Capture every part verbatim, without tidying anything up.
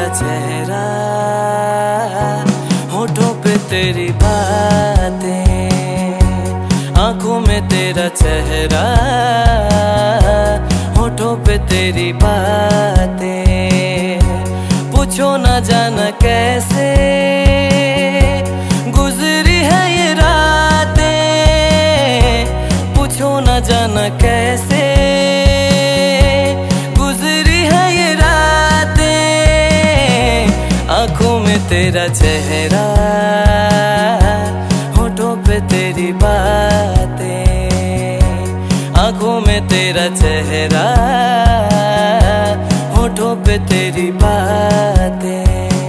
चेहरा, होठों पे तेरी बातें, आंखों में तेरा चेहरा, होठों पे तेरी बातें। पूछो ना जाना कैसे गुजरी है ये रातें, पूछो ना जाना कैसे गुजरी है ये रातें। आंखों में तेरा चेहरा, होठों पे तेरी बातें, आंखों में तेरा चेहरा, होठों पे तेरी बातें।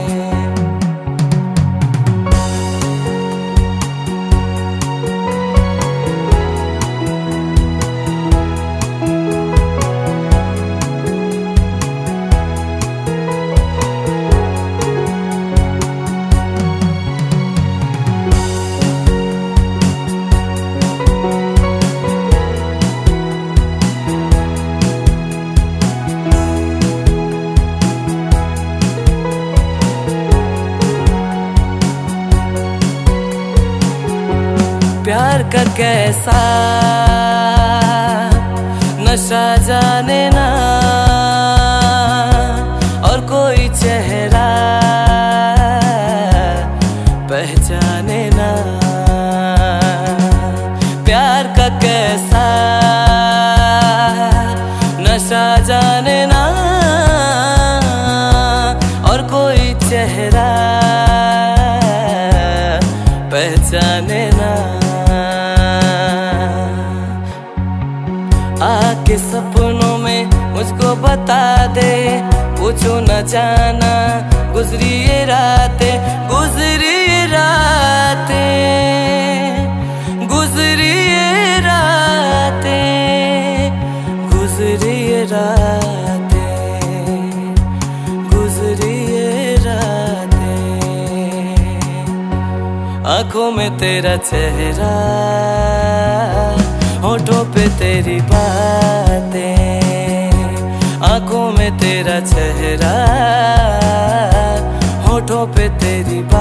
प्यार का कैसा नशा जाने ना, और कोई चेहरा पहचाने ना। प्यार का कैसा नशा जाने ना, और कोई चेहरा पहचाने ना। आके सपनों में मुझको बता दे, पूछो न जाना गुजरी ये रातें, गुजरी ये रातें, गुजरी ये रातें, गुजरी ये रातें, गुजरी ये रातें। आंखों में तेरा चेहरा, होठों पे तेरी बातें, आंखों में तेरा चेहरा, होठों पे तेरी बातें।